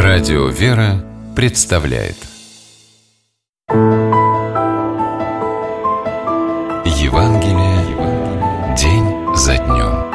Радио «Вера» представляет Евангелие день за днем.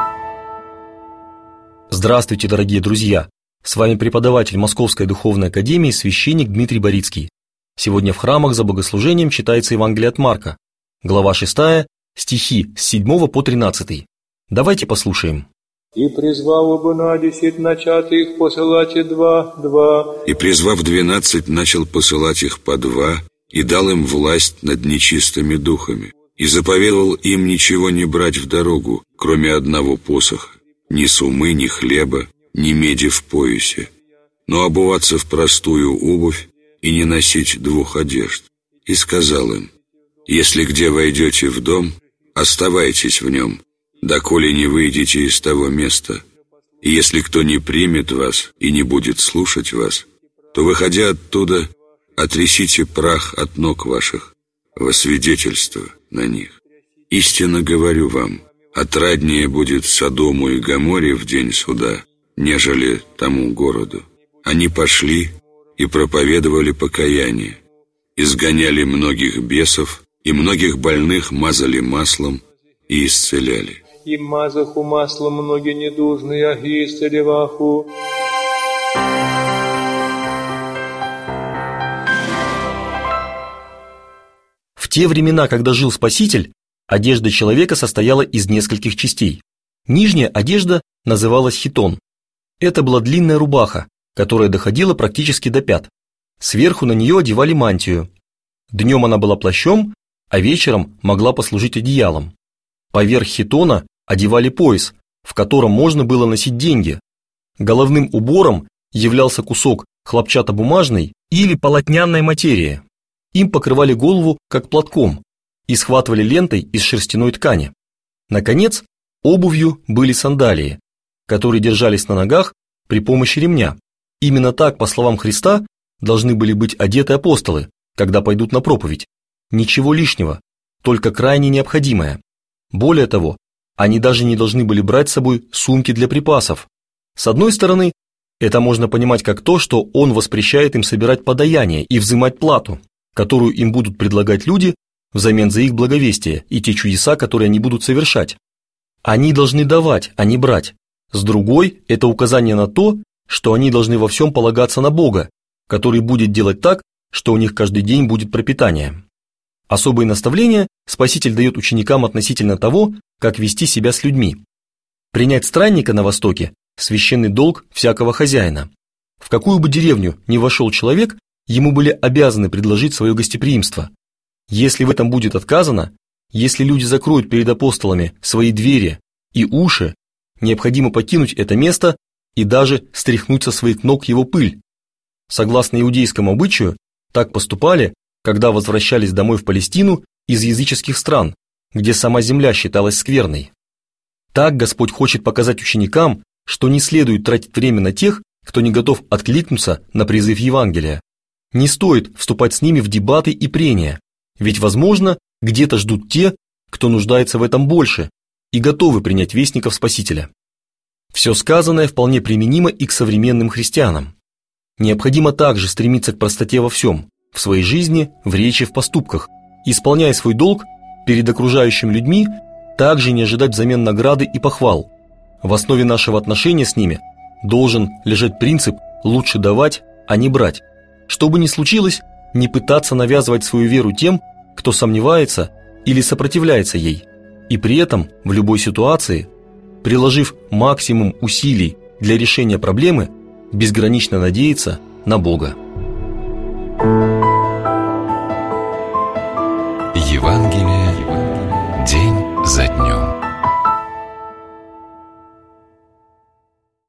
Здравствуйте, дорогие друзья! С вами преподаватель Московской духовной академии священник Дмитрий Борицкий. Сегодня в храмах за богослужением читается Евангелие от Марка, глава 6, стихи с 7 по 13. Давайте послушаем. «И призвав 12 начатых посылать два». И призвав 12, начал посылать их по два, и дал им власть над нечистыми духами, и заповедовал им ничего не брать в дорогу, кроме одного посоха, ни сумы, ни хлеба, ни меди в поясе, но обуваться в простую обувь и не носить двух одежд. И сказал им: если где войдете в дом, оставайтесь в нем, доколе не выйдете из того места. И если кто не примет вас и не будет слушать вас, то, выходя оттуда, отрясите прах от ног ваших во свидетельство на них. Истинно говорю вам, отраднее будет Содому и Гоморе в день суда, нежели тому городу. Они пошли и проповедовали покаяние, изгоняли многих бесов, и многих больных мазали маслом и исцеляли. И мазаху маслом многие недужные, и исцелеваху. В те времена, когда жил Спаситель, одежда человека состояла из нескольких частей. Нижняя одежда называлась хитон. Это была длинная рубаха, которая доходила практически до пят. Сверху на нее одевали мантию. Днем она была плащом, а вечером могла послужить одеялом. Поверх хитона одевали пояс, в котором можно было носить деньги. Головным убором являлся кусок хлопчатобумажной или полотняной материи. Им покрывали голову как платком и схватывали лентой из шерстяной ткани. Наконец, обувью были сандалии, которые держались на ногах при помощи ремня. Именно так, по словам Христа, должны были быть одеты апостолы, когда пойдут на проповедь. Ничего лишнего, только крайне необходимое. Более того, они даже не должны были брать с собой сумки для припасов. С одной стороны, это можно понимать как то, что он воспрещает им собирать подаяние и взимать плату, которую им будут предлагать люди взамен за их благовестие и те чудеса, которые они будут совершать. Они должны давать, а не брать. С другой, это указание на то, что они должны во всем полагаться на Бога, который будет делать так, что у них каждый день будет пропитание. Особые наставления Спаситель дает ученикам относительно того, как вести себя с людьми. Принять странника на Востоке – священный долг всякого хозяина. В какую бы деревню ни вошел человек, ему были обязаны предложить свое гостеприимство. Если в этом будет отказано, если люди закроют перед апостолами свои двери и уши, необходимо покинуть это место и даже стряхнуть со своих ног его пыль. Согласно иудейскому обычаю, так поступали, когда возвращались домой в Палестину из языческих стран, где сама земля считалась скверной. Так Господь хочет показать ученикам, что не следует тратить время на тех, кто не готов откликнуться на призыв Евангелия. Не стоит вступать с ними в дебаты и прения, ведь, возможно, где-то ждут те, кто нуждается в этом больше и готовы принять вестников Спасителя. Все сказанное вполне применимо и к современным христианам. Необходимо также стремиться к простоте во всем, в своей жизни, в речи, в поступках, исполняя свой долг перед окружающими людьми, также не ожидать взамен награды и похвал. В основе нашего отношения с ними должен лежать принцип «лучше давать, а не брать». Что бы ни случилось, не пытаться навязывать свою веру тем, кто сомневается или сопротивляется ей, и при этом в любой ситуации, приложив максимум усилий для решения проблемы, безгранично надеяться на Бога. Евангелие